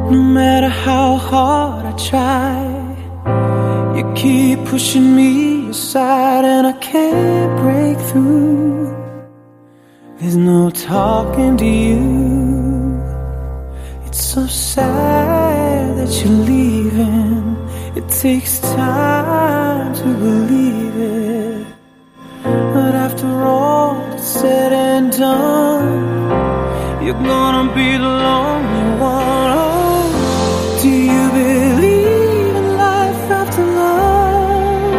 No matter how hard I try, you keep pushing me aside and I can't break through. There's no talking to you. It's so sad that you're leaving. It takes time to believe it, but after all that's said and done, you're gonna be the lonely one. Oh, do you believe in life after love?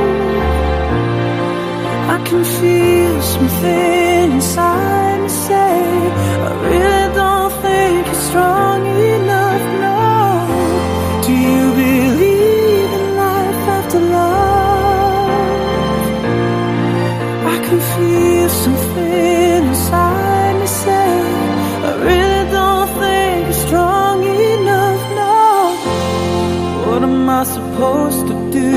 I can feel something inside me say, I really don't think you're strong enough, no. Do you believe in life after love? I can feel something inside me say, I really don't think you're strong enough, no. What am I supposed to do?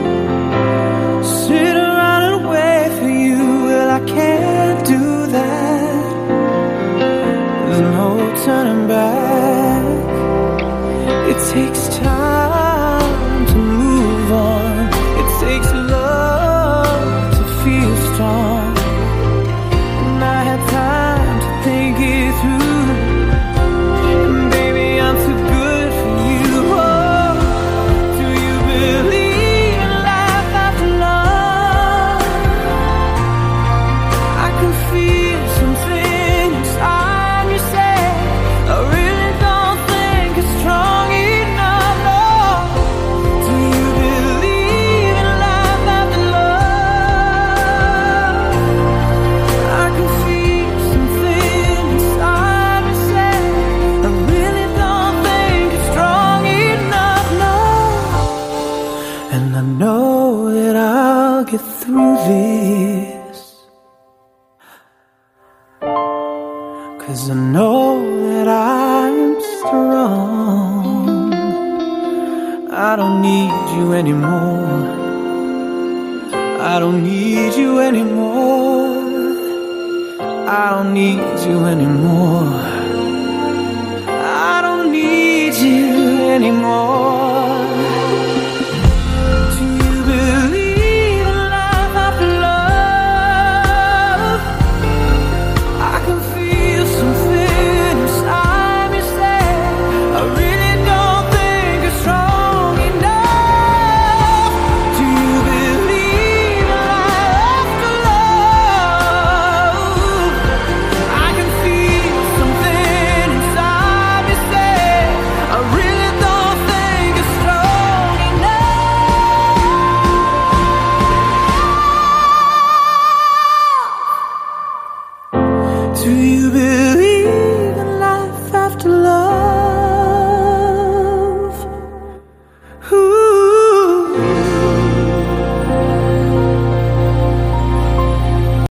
Sit around and wait for you? Well, I can't do that. There's no turning back. It takes time to move on. It takes love to feel strong. And I had time to think it through. And baby, I'm too good for you. Oh, do you believe in life after love? I can feel something inside me say, I really don't think it's strong enough, no. Do you believe in life after love? I can feel something inside me say, I really don't think it's strong enough, no. And I know that I'll get through this, 'cause I know that I'm strong. I don't need you anymore. I don't need you anymore. I don't need you anymore.